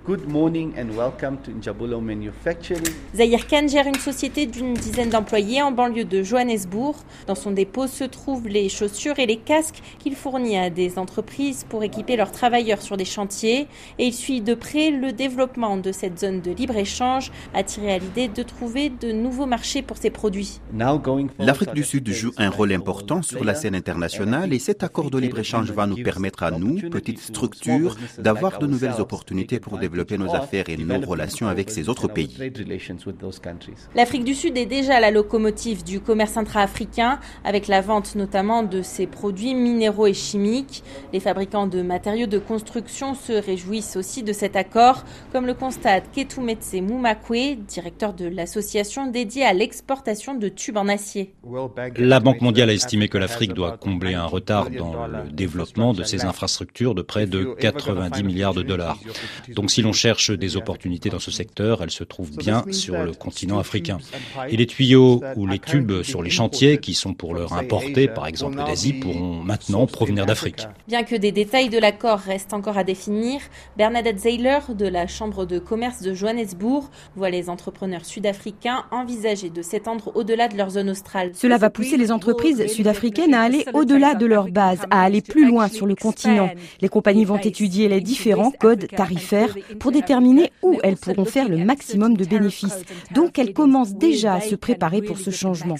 Good morning and welcome to Njabulo Manufacturing. Zahir Khan gère une société d'une dizaine d'employés en banlieue de Johannesburg. Dans son dépôt se trouvent les chaussures et les casques qu'il fournit à des entreprises pour équiper leurs travailleurs sur des chantiers. Et il suit de près le développement de cette zone de libre-échange, attiré à l'idée de trouver de nouveaux marchés pour ses produits. L'Afrique du Sud joue un rôle important sur la scène internationale et cet accord de libre-échange va nous permettre à nous, petites structures, d'avoir de nouvelles opportunités pour développer nos affaires et nos relations avec ces autres pays. L'Afrique du Sud est déjà la locomotive du commerce intra-africain, avec la vente notamment de ses produits minéraux et chimiques. Les fabricants de matériaux de construction se réjouissent aussi de cet accord, comme le constate Ketumetse Mumakwe, directeur de l'association dédiée à l'exportation de tubes en acier. La Banque mondiale a estimé que l'Afrique doit combler un retard dans le développement de ses infrastructures de près de 90 milliards de dollars. Donc si l'on cherche des opportunités dans ce secteur, elles se trouvent bien sur le continent africain. Et les tuyaux ou les tubes sur les chantiers qui sont pour l'heure importés, par exemple d'Asie, pourront maintenant provenir d'Afrique. Bien que des détails de l'accord restent encore à définir, Bernadette Zeiler de la Chambre de commerce de Johannesburg voit les entrepreneurs sud-africains envisager de s'étendre au-delà de leur zone australe. Cela va pousser les entreprises sud-africaines à aller au-delà de leur base, à aller plus loin sur le continent. Les compagnies vont étudier les différents codes tarifaires pour déterminer où elles pourront faire le maximum de bénéfices. Donc elles commencent déjà à se préparer pour ce changement.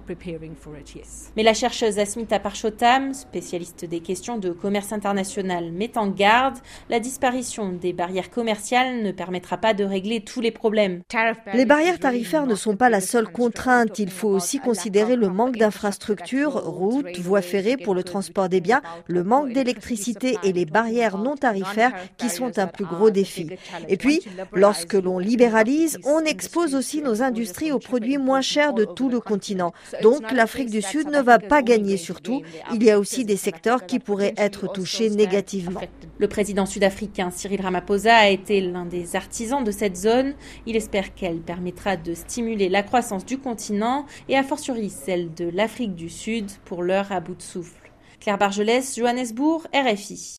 Mais la chercheuse Asmita Parshottam, spécialiste des questions de commerce international, met en garde, la disparition des barrières commerciales ne permettra pas de régler tous les problèmes. Les barrières tarifaires ne sont pas la seule contrainte. Il faut aussi considérer le manque d'infrastructures, routes, voies ferrées pour le transport des biens, le manque d'électricité et les barrières non tarifaires qui sont un plus gros défi. Et puis, lorsque l'on libéralise, on expose aussi nos industries aux produits moins chers de tout le continent. Donc, l'Afrique du Sud ne va pas gagner surtout. Il y a aussi des secteurs qui pourraient être touchés négativement. Le président sud-africain Cyril Ramaphosa a été l'un des artisans de cette zone. Il espère qu'elle permettra de stimuler la croissance du continent et a fortiori celle de l'Afrique du Sud, pour l'heure à bout de souffle. Claire Bargelès, Johannesburg, RFI.